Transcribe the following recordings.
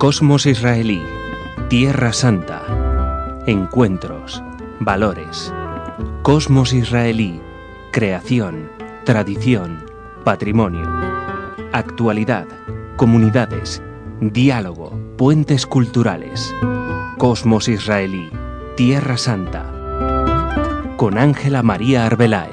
Cosmos Israelí, Tierra Santa, encuentros, valores. Cosmos Israelí, creación, tradición, patrimonio. Actualidad, comunidades, diálogo, puentes culturales. Cosmos Israelí, Tierra Santa, con Ángela María Arbeláez.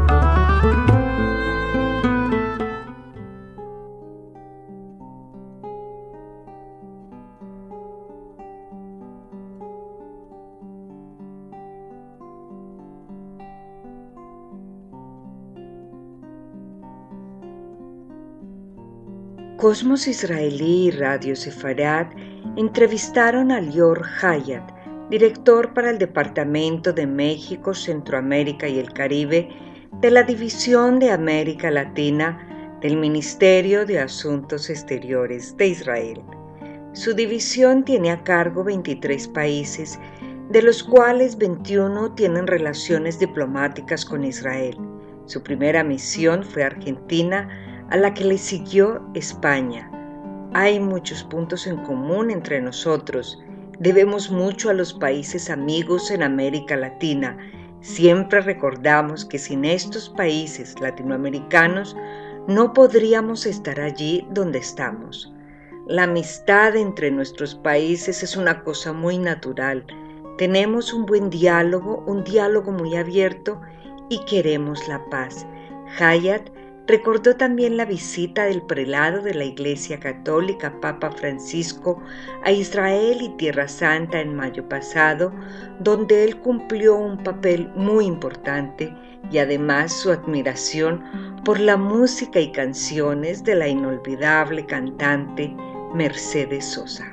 Cosmos Israelí y Radio Sefarad entrevistaron a Lior Hayat, director para el Departamento de México, Centroamérica y el Caribe de la División de América Latina del Ministerio de Asuntos Exteriores de Israel. Su división tiene a cargo 23 países, de los cuales 21 tienen relaciones diplomáticas con Israel. Su primera misión fue Argentina, a la que le siguió España. Hay muchos puntos en común entre nosotros. Debemos mucho a los países amigos en América Latina. Siempre recordamos que sin estos países latinoamericanos no podríamos estar allí donde estamos. La amistad entre nuestros países es una cosa muy natural. Tenemos un buen diálogo, un diálogo muy abierto y queremos la paz. Hayat recordó también la visita del prelado de la Iglesia Católica, Papa Francisco, a Israel y Tierra Santa en mayo pasado, donde él cumplió un papel muy importante, y además su admiración por la música y canciones de la inolvidable cantante Mercedes Sosa.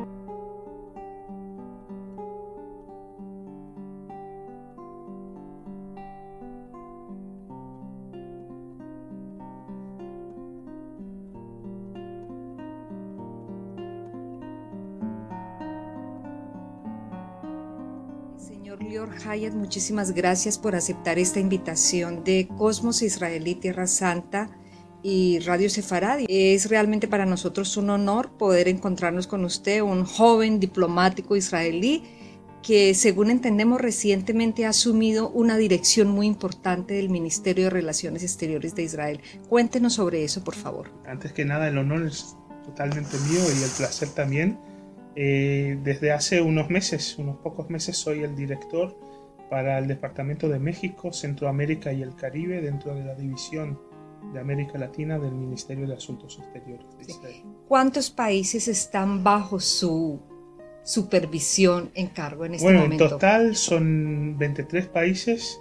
Señor Lior Hayat, muchísimas gracias por aceptar esta invitación de Cosmos Israelí, Tierra Santa y Radio Sefarad. Es realmente para nosotros un honor poder encontrarnos con usted, un joven diplomático israelí que, según entendemos, recientemente ha asumido una dirección muy importante del Ministerio de Relaciones Exteriores de Israel. Cuéntenos sobre eso, por favor. Antes que nada, el honor es totalmente mío y el placer también. Desde hace unos pocos meses, soy el director para el Departamento de México, Centroamérica y el Caribe dentro de la División de América Latina del Ministerio de Asuntos Exteriores de Israel. ¿Cuántos países están bajo su supervisión en cargo en este momento? En total son 23 países,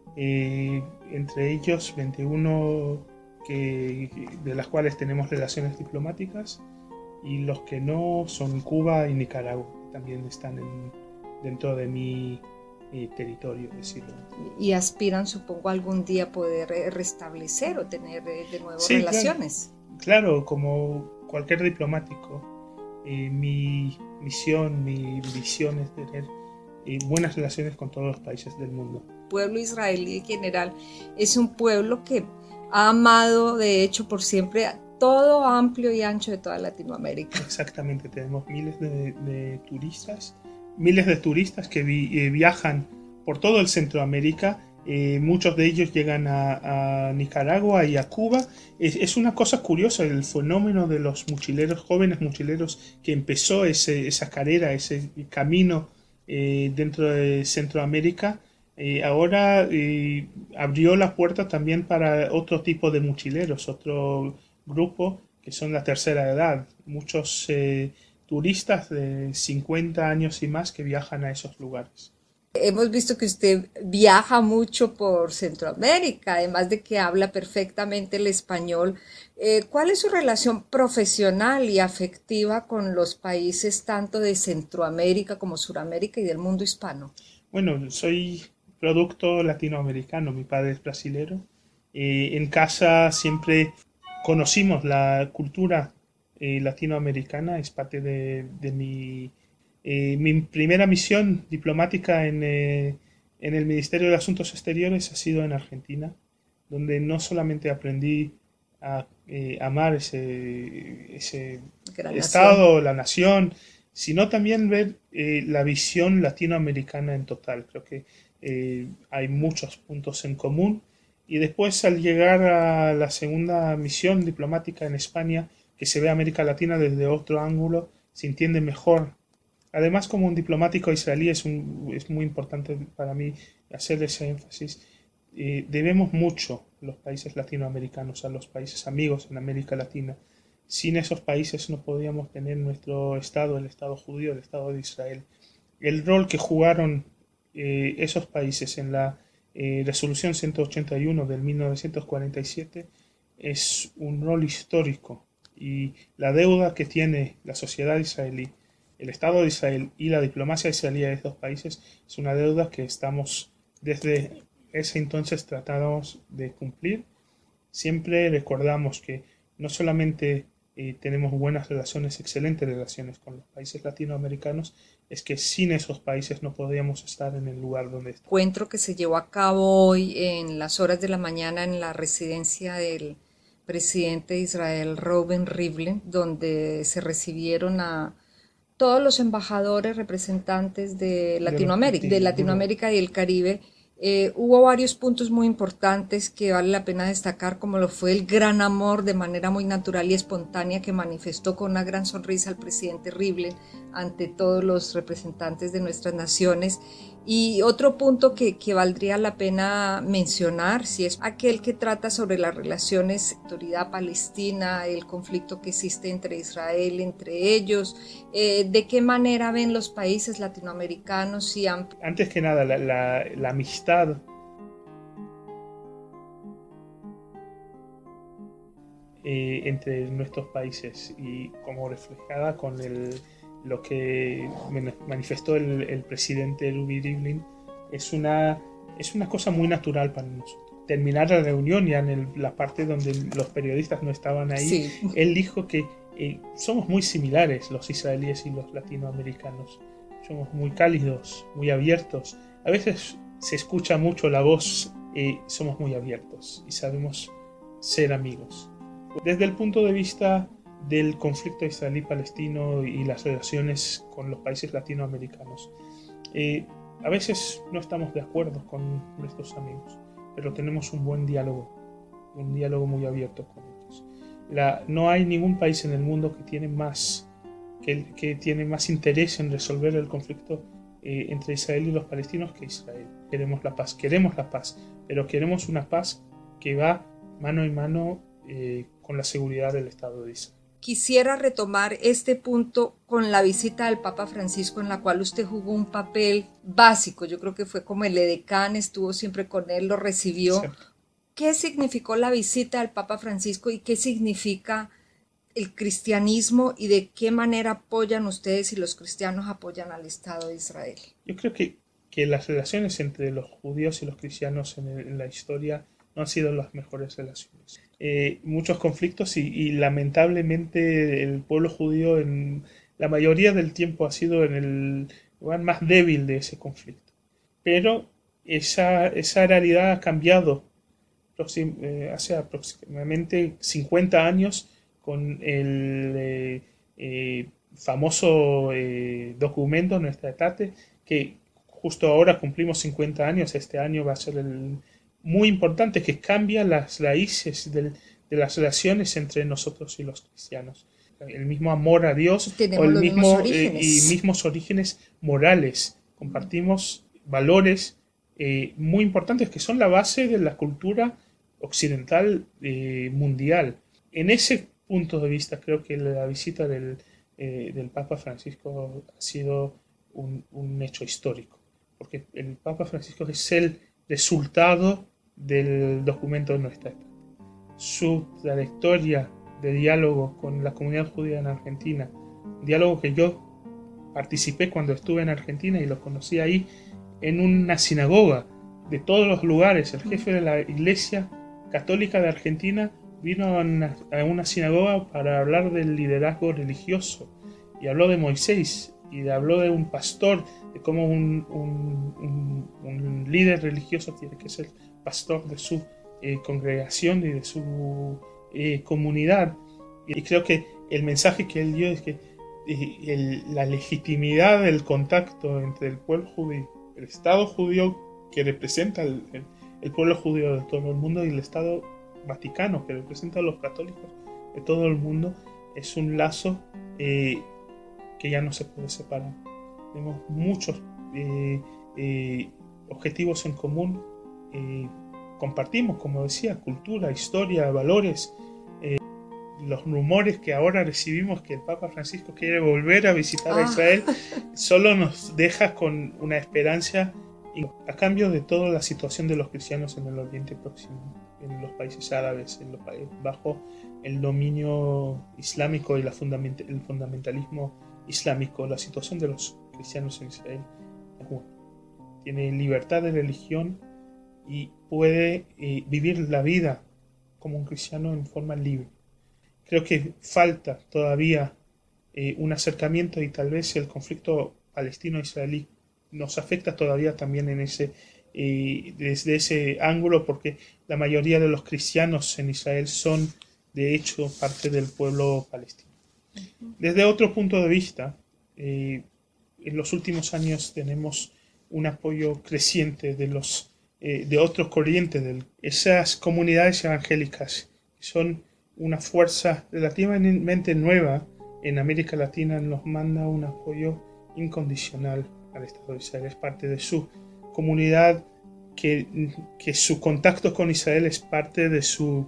entre ellos 21 de las cuales tenemos relaciones diplomáticas, y los que no son Cuba y Nicaragua, también están dentro de mi territorio, decirlo. Y aspiran, supongo, algún día poder restablecer o tener de nuevo relaciones. Claro, como cualquier diplomático, mi misión, mi visión es tener buenas relaciones con todos los países del mundo. El pueblo israelí en general es un pueblo que ha amado, de hecho, por siempre todo amplio y ancho de toda Latinoamérica. Exactamente, tenemos miles de turistas que viajan por todo el Centroamérica. Muchos de ellos llegan a Nicaragua y a Cuba. Es una cosa curiosa el fenómeno de los mochileros, jóvenes mochileros, que empezó esa carrera, ese camino dentro de Centroamérica. Ahora abrió la puerta también para otro tipo de mochileros, otro grupo que son la tercera edad, muchos turistas de 50 años y más que viajan a esos lugares. Hemos visto que usted viaja mucho por Centroamérica, además de que habla perfectamente el español. ¿Cuál es su relación profesional y afectiva con los países tanto de Centroamérica como Suramérica y del mundo hispano? Bueno, soy producto latinoamericano, mi padre es brasilero. En casa siempre conocimos la cultura latinoamericana, es parte de mi primera misión diplomática en el Ministerio de Asuntos Exteriores ha sido en Argentina, donde no solamente aprendí a amar ese Estado, la nación, sino también ver la visión latinoamericana en total. Creo que hay muchos puntos en común. Y después, al llegar a la segunda misión diplomática en España, que se ve a América Latina desde otro ángulo, se entiende mejor. Además, como un diplomático israelí, es muy importante para mí hacer ese énfasis. Debemos mucho los países latinoamericanos a los países amigos en América Latina. Sin esos países no podíamos tener nuestro Estado, el Estado judío, el Estado de Israel. El rol que jugaron esos países en la Resolución 181 del 1947 es un rol histórico, y la deuda que tiene la sociedad israelí, el Estado de Israel y la diplomacia israelí de estos países es una deuda que estamos desde ese entonces tratamos de cumplir. Siempre recordamos que no solamente tenemos buenas relaciones, excelentes relaciones con los países latinoamericanos, es que sin esos países no podríamos estar en el lugar donde estamos. Encuentro que se llevó a cabo hoy en las horas de la mañana en la residencia del presidente de Israel, Reuven Rivlin, donde se recibieron a todos los embajadores representantes de Latinoamérica y el Caribe. Hubo varios puntos muy importantes que vale la pena destacar, como lo fue el gran amor de manera muy natural y espontánea que manifestó con una gran sonrisa el presidente Rivlin ante todos los representantes de nuestras naciones. Y otro punto que valdría la pena mencionar, si es aquel que trata sobre las relaciones autoridad palestina, el conflicto que existe entre Israel, entre ellos, de qué manera ven los países latinoamericanos y antes que nada la amistad entre nuestros países, y como reflejada con lo que manifestó el presidente Reuven Rivlin, es una cosa muy natural para nosotros. Terminar la reunión, ya en la parte donde los periodistas no estaban ahí, sí. Él dijo que somos muy similares los israelíes y los latinoamericanos. Somos muy cálidos, muy abiertos. A veces se escucha mucho la voz, somos muy abiertos y sabemos ser amigos. Desde el punto de vista del conflicto israelí-palestino y las relaciones con los países latinoamericanos, a veces no estamos de acuerdo con nuestros amigos, pero tenemos un buen diálogo muy abierto con ellos. No hay ningún país en el mundo que tiene más interés en resolver el conflicto entre Israel y los palestinos que Israel. Queremos la paz, pero queremos una paz que va mano en mano con la seguridad del Estado de Israel. Quisiera retomar este punto con la visita del Papa Francisco, en la cual usted jugó un papel básico. Yo creo que fue como el edecán, estuvo siempre con él, lo recibió. ¿Cierto? ¿Qué significó la visita del Papa Francisco y qué significa el cristianismo, y de qué manera apoyan ustedes y los cristianos apoyan al Estado de Israel? Yo creo que las relaciones entre los judíos y los cristianos en la historia no han sido las mejores relaciones. Muchos conflictos y lamentablemente el pueblo judío en la mayoría del tiempo ha sido en el lugar más débil de ese conflicto. Pero esa realidad ha cambiado hace aproximadamente 50 años con el famoso documento Nuestra Etate, que justo ahora cumplimos 50 años. Este año va a ser muy importante, que cambia las raíces de las relaciones entre nosotros y los cristianos. El mismo amor a Dios y mismos orígenes morales. Compartimos valores muy importantes que son la base de la cultura occidental mundial. En ese punto de vista, creo que la visita del Papa Francisco ha sido un hecho histórico, porque el Papa Francisco es el resultado del documento de Nuestra Etate. Su trayectoria de diálogo con la comunidad judía en Argentina, un diálogo que yo participé cuando estuve en Argentina y lo conocí ahí en una sinagoga de todos los lugares. El jefe de la Iglesia Católica de Argentina vino a una sinagoga para hablar del liderazgo religioso, y habló de Moisés y habló de un pastor, de cómo un líder religioso tiene que ser pastor de su congregación y de su comunidad. Y creo que el mensaje que él dio es que la legitimidad del contacto entre el pueblo judío, el Estado judío que representa el pueblo judío de todo el mundo, y el Estado Vaticano que representa a los católicos de todo el mundo, es un lazo que ya no se puede separar. Tenemos muchos objetivos en común, compartimos, como decía, cultura, historia, valores. Los rumores que ahora recibimos que el Papa Francisco quiere volver a visitar a Israel solo nos deja con una esperanza a cambio de toda la situación de los cristianos en el Oriente Próximo, en los países árabes, bajo el dominio islámico y el fundamentalismo islámico. La situación de los cristianos en Israel es buena. Tiene libertad de religión y puede vivir la vida como un cristiano en forma libre. Creo que falta todavía un acercamiento, y tal vez el conflicto palestino-israelí nos afecta todavía también desde ese ángulo, porque la mayoría de los cristianos en Israel son de hecho parte del pueblo palestino. Desde otro punto de vista, en los últimos años tenemos un apoyo creciente de otros corrientes, de esas comunidades evangélicas que son una fuerza relativamente nueva en América Latina. Nos manda un apoyo incondicional al Estado de Israel. Es parte de su comunidad, que su contacto con Israel es parte de su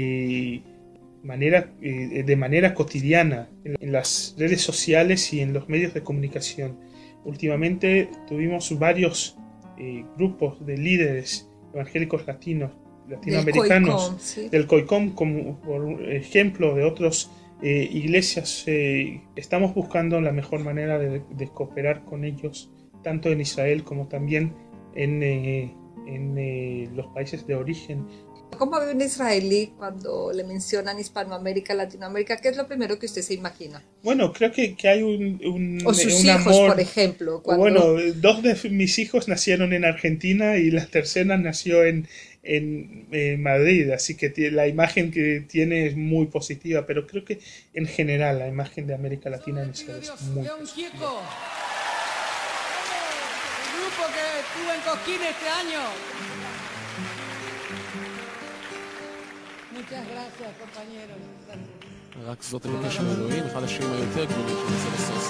de manera cotidiana en las redes sociales y en los medios de comunicación. Últimamente tuvimos varios grupos de líderes evangélicos latinoamericanos del COICOM, como por ejemplo de otras iglesias. Estamos buscando la mejor manera de cooperar con ellos, tanto en Israel como también en los países de origen. ¿Cómo ve un israelí cuando le mencionan Hispanoamérica, Latinoamérica? ¿Qué es lo primero que usted se imagina? Bueno, creo que hay o sus un hijos, amor. por ejemplo. Bueno, 2 de mis hijos nacieron en Argentina y la tercera nació en Madrid, así que la imagen que tiene es muy positiva, pero creo que en general la imagen de América Latina en Israel es muy positiva. El grupo que estuvo en Cosquín este año. Muchas gracias, compañeros. רק זאת מבקש מאלוהים, אחד השירים היותר גדולים שנעשה לסוף.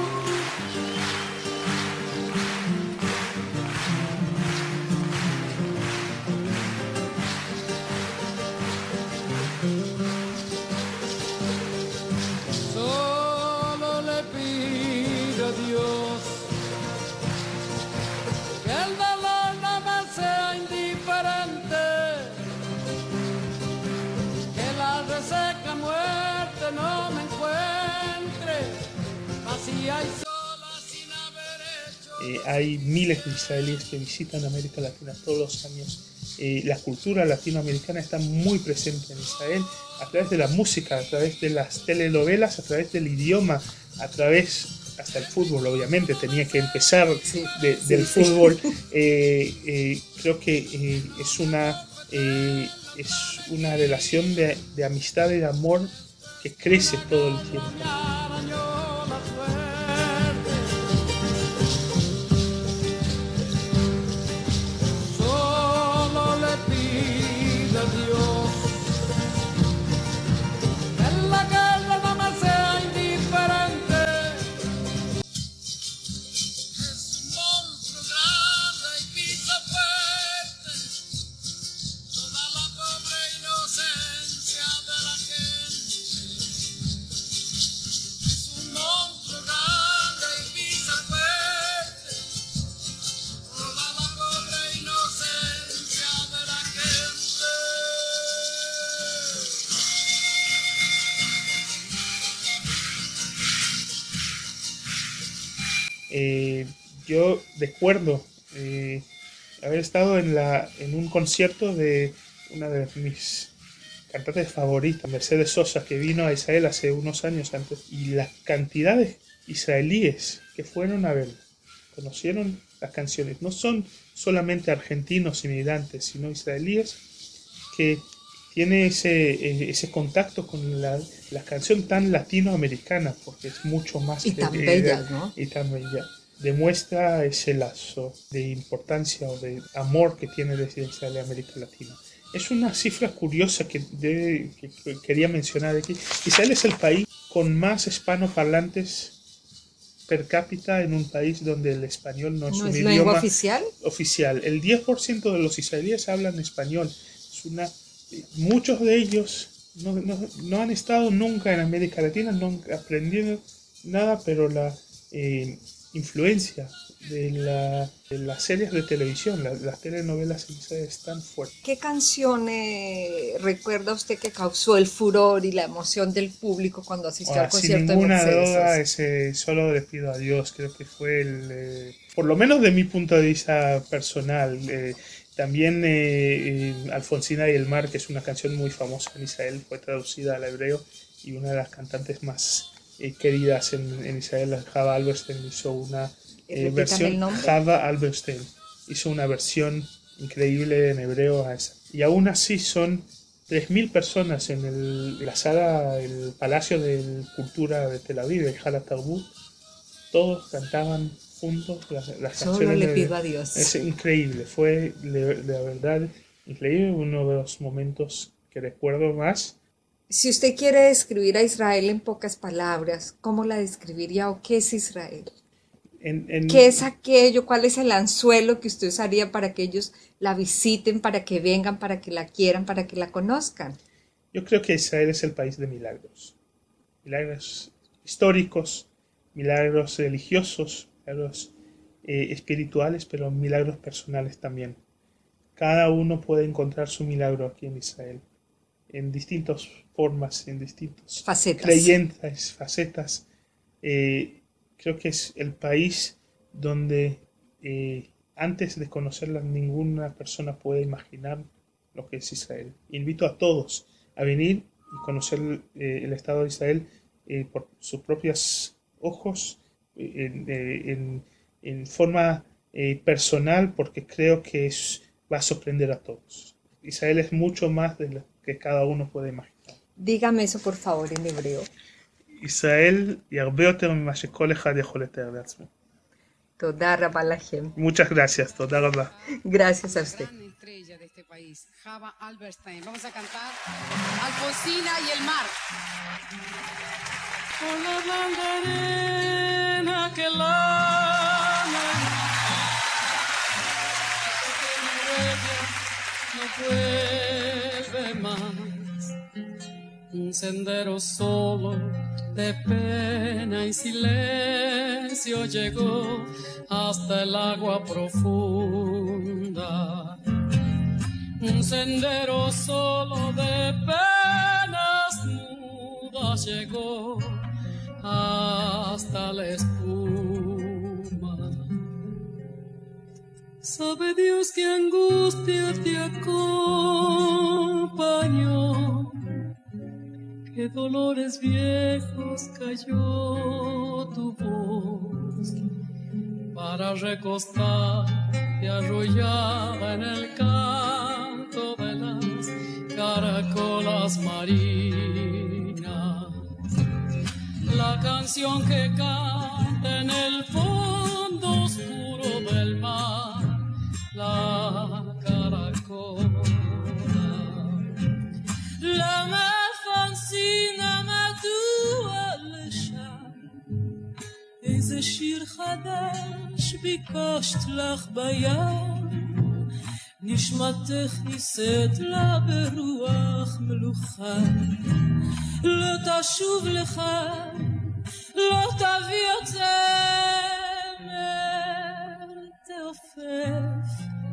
Solo le pido a Dios que el dolor no me sea indiferente, que la reseca muerte no me encuentre vacía y sola sin haber hecho. Hay miles de israelíes que visitan América Latina todos los años. La cultura latinoamericana está muy presente en Israel, a través de la música, a través de las telenovelas, a través del idioma, a través hasta el fútbol. Obviamente tenía que empezar del fútbol. Creo que es una relación de amistad y de amor que crece todo el tiempo. Yo recuerdo haber estado en un concierto de una de mis cantantes favoritas, Mercedes Sosa, que vino a Israel hace unos años antes, y la cantidad de israelíes que fueron a verla, conocieron las canciones. No son solamente argentinos inmigrantes, sino israelíes que tiene ese contacto con la canción tan latinoamericana, porque es mucho más Y tan bellas, ¿no? y tan bella. Demuestra ese lazo de importancia o de amor que tiene Residencial de América Latina. Es una cifra curiosa que quería mencionar aquí. Israel es el país con más hispanoparlantes per cápita en un país donde el español no es ¿No un es idioma lengua oficial? oficial. El 10% de los israelíes hablan español. Muchos de ellos no han estado nunca en América Latina, no han aprendido nada, pero la influencia de las series de televisión, las telenovelas en Israel es tan fuerte. ¿Qué canción recuerda usted que causó el furor y la emoción del público cuando asistió al Sin concierto de ninguna Mercedes duda, Sosa? solo le pido a Dios, creo que fue por lo menos de mi punto de vista personal. También Alfonsina y el mar, que es una canción muy famosa en Israel, fue traducida al hebreo y una de las cantantes más queridas en Israel, Java Alberstein, hizo una versión. el nombre. Java Alberstein hizo una versión increíble en hebreo a esa. Y aún así son 3.000 personas en la sala, el Palacio de Cultura de Tel Aviv, el Hala Tarbut. Todos cantaban juntos las Solo canciones. le pido a Dios. Es increíble, fue la verdad increíble, uno de los momentos que recuerdo más. Si usted quiere describir a Israel en pocas palabras, ¿cómo la describiría o qué es Israel? ¿Qué es aquello? ¿Cuál es el anzuelo que usted usaría para que ellos la visiten, para que vengan, para que la quieran, para que la conozcan? Yo creo que Israel es el país de milagros. Milagros históricos, milagros religiosos, milagros espirituales, pero milagros personales también. Cada uno puede encontrar su milagro aquí en Israel, en distintas formas, en distintas creyentes, facetas. Creo que es el país donde antes de conocerla ninguna persona puede imaginar lo que es Israel. Invito a todos a venir y conocer el Estado de Israel por sus propios ojos, en forma personal, porque creo que va a sorprender a todos. Israel es mucho más de lo que cada uno puede imaginar. Dígame eso por favor en hebreo. ישראל היא הרבה יותר ממה שכל אחד יכול לתאר לעצמו. תודה רבה לכם. Muchas gracias, תודה רבה. Gracias a usted. Gran estrella de este país, Java Alberstein. Vamos a cantar Alfonsina y el mar. Por la blanca arena que lana, no vuelve más. Un sendero solo de pena y silencio llegó hasta el agua profunda. Un sendero solo de penas mudas llegó hasta la espuma. Sabe Dios que angustia te acompañó, qué dolores viejos cayó tu voz para recostarte arrullada en el canto de las caracolas marinas. La canción que canta en el fondo oscuro del mar, la caracola. La Alfonsina מדוע לשם איזה שיר חדש ביקשת לך בים נשמתך נישאת לה ברוח מלוכה לא תשוב לך לא תביא צמר תעופף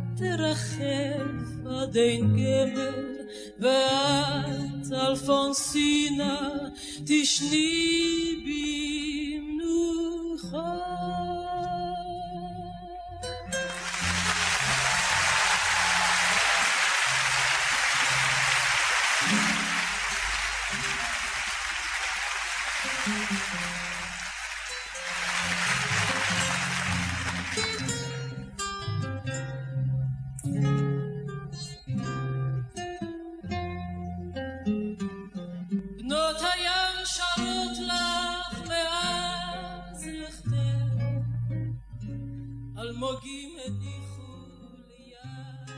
תרחף עד אין גמר ואת אלפונסינה תשני במנוחה. אלמוגים הניחו ליד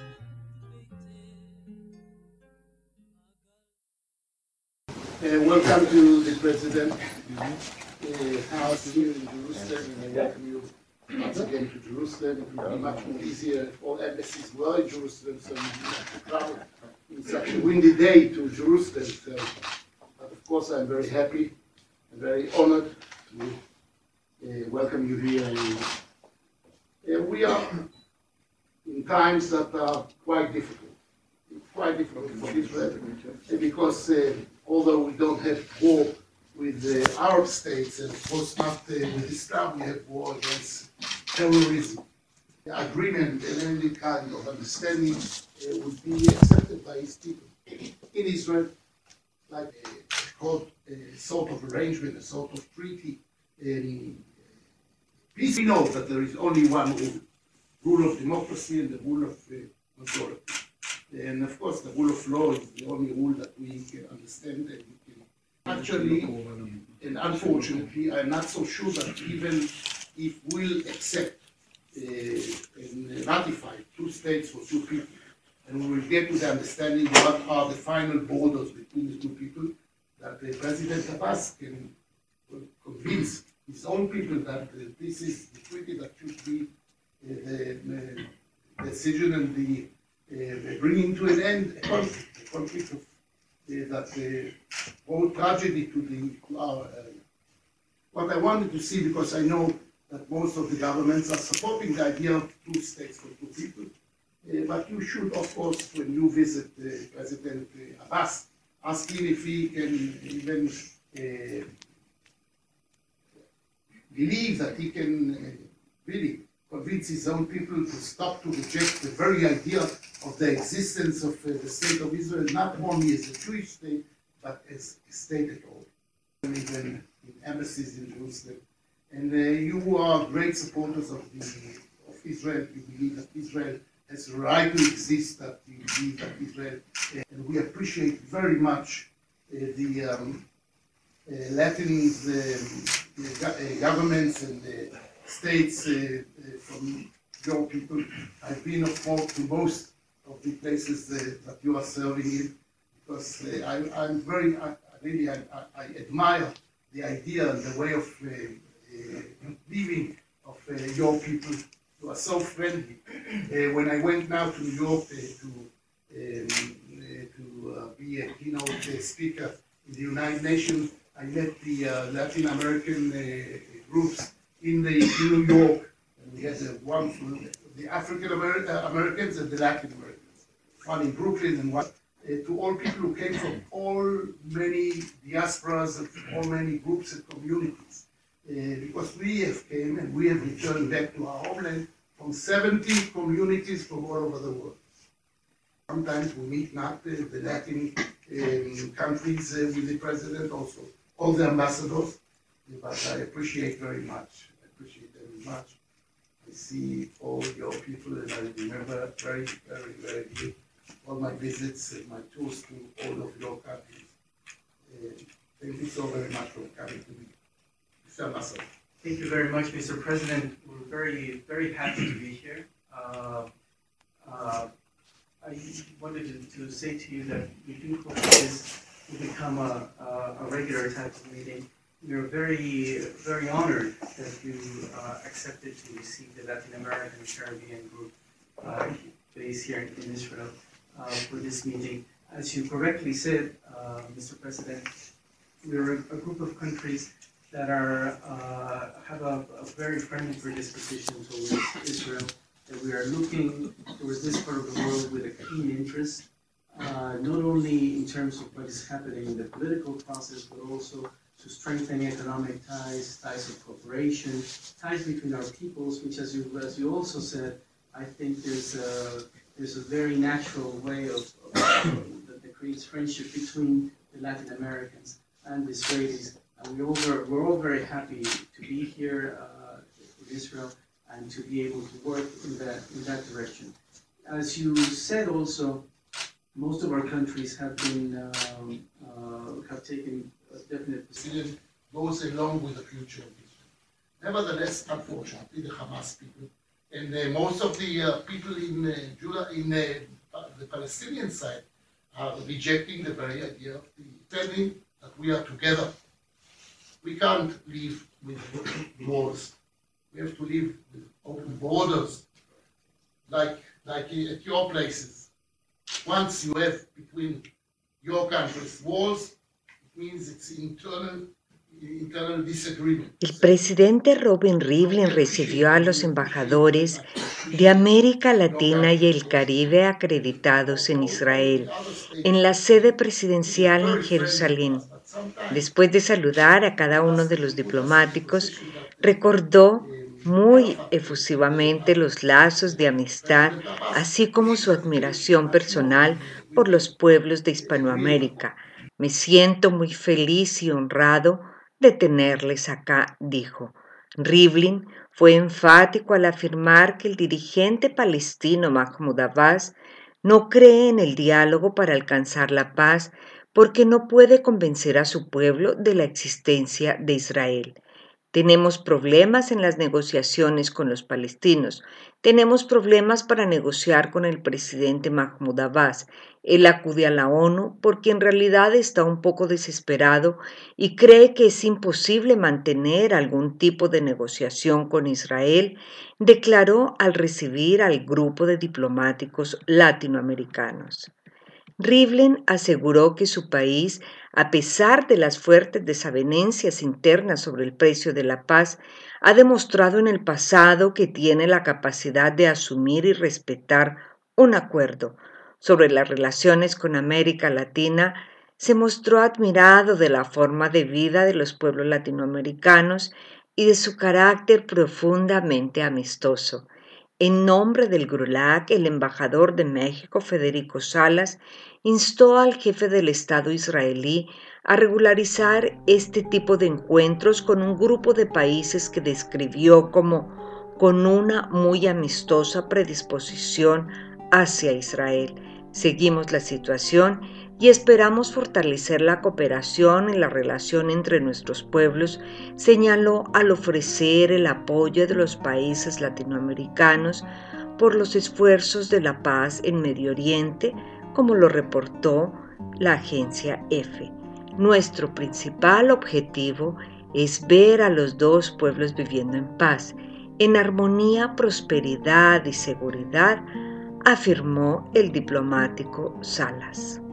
ביתך. Welcome to the President house here in Jerusalem, and I welcome you once again to Jerusalem. It will be much more easier if all embassies were in Jerusalem, so you don't have to travel in such a windy day to Jerusalem. So, but of course, I'm very happy and very honored to welcome you here. We are in times that are quite difficult. It's quite difficult for Israel because although we don't have war with the Arab states, and of course not with Islam, we have war against terrorism. The agreement and any kind of understanding would be accepted by his people in Israel, like a sort of arrangement, a sort of treaty. Please know that there is only one rule of democracy and the rule of majority. And of course, the rule of law is the only rule that we can understand and we can actually, and unfortunately, I'm not so sure that even if we'll accept and ratify two states for two people, and we will get to the understanding what are the final borders between the two people, that President Abbas can convince his own people that this is the treaty that should be the decision and the bringing to an end a conflict of that brought tragedy to our area. What I wanted to see, because I know that most of the governments are supporting the idea of two states for two people, but you should, of course, when you visit President Abbas, ask him if he can even believe that he can really convince his own people to stop to reject the very idea of the existence of the state of Israel, not only as a Jewish state, but as a state at all. Even in embassies in Jerusalem. And you are great supporters of Israel. You believe that Israel has a right to exist, that you believe that Israel, and we appreciate very much the Latin governments and states from your people. I've been, of course, to most of the places that you are serving in, because I admire the idea and the way of living of your people, who are so friendly. When I went now to New York to be a keynote speaker in the United Nations, I met the Latin American groups in New York, and we had the African Americans and the Latin Americans, one in Brooklyn and one to all people who came from all many diasporas and all many groups and communities, because we have came and we have returned back to our homeland from 70 communities from all over the world. Sometimes we meet not the Latin countries with the president, also all the ambassadors, but I appreciate very much. I see all your people, and I remember very, very, very good all my visits and my tours to all of your countries. Thank you so very much for coming to me. Mr. Ambassador. Thank you very much, Mr. President. We're very, very happy to be here. I wanted to say to you that we do hope this will become a regular type of meeting. We are very, very honored that you accepted to receive the Latin American Caribbean group based here in Israel for this meeting. As you correctly said, Mr. President, we are a group of countries that have a very friendly predisposition towards Israel, that we are looking towards this part of the world with a keen interest, not only in terms of what is happening in the political process, but also to strengthen economic ties of cooperation, ties between our peoples, which, as you also said, I think there's a very natural way that creates friendship between the Latin Americans and the Israelis. And we're all very happy to be here in Israel and to be able to work in that direction. As you said also, most of our countries have taken a definite position, goes along with the future of Israel. Nevertheless, unfortunately, the Hamas people And most of the people in the Palestinian side are rejecting the very idea of telling that we are together. We can't live with wars. We have to live with open borders, like at your places. Once you have between your countries walls, it means it's internal disagreement. El presidente Robin Rivlin recibió a los embajadores de América Latina y el Caribe acreditados en Israel, en la sede presidencial en Jerusalén. Después de saludar a cada uno de los diplomáticos, recordó muy efusivamente los lazos de amistad, así como su admiración personal por los pueblos de Hispanoamérica. Me siento muy feliz y honrado de tenerles acá, dijo. Rivlin fue enfático al afirmar que el dirigente palestino Mahmoud Abbas no cree en el diálogo para alcanzar la paz porque no puede convencer a su pueblo de la existencia de Israel. Tenemos problemas en las negociaciones con los palestinos. Tenemos problemas para negociar con el presidente Mahmoud Abbas. Él acude a la ONU porque en realidad está un poco desesperado y cree que es imposible mantener algún tipo de negociación con Israel, declaró al recibir al grupo de diplomáticos latinoamericanos. Rivlin aseguró que su país, a pesar de las fuertes desavenencias internas sobre el precio de la paz, ha demostrado en el pasado que tiene la capacidad de asumir y respetar un acuerdo. Sobre las relaciones con América Latina, se mostró admirado de la forma de vida de los pueblos latinoamericanos y de su carácter profundamente amistoso. En nombre del GRULAC, el embajador de México, Federico Salas, instó al jefe del Estado israelí a regularizar este tipo de encuentros con un grupo de países que describió como con una muy amistosa predisposición hacia Israel. Seguimos la situación y esperamos fortalecer la cooperación en la relación entre nuestros pueblos, señaló al ofrecer el apoyo de los países latinoamericanos por los esfuerzos de la paz en Medio Oriente, como lo reportó la agencia EFE. Nuestro principal objetivo es ver a los dos pueblos viviendo en paz, en armonía, prosperidad y seguridad, afirmó el diplomático Salas.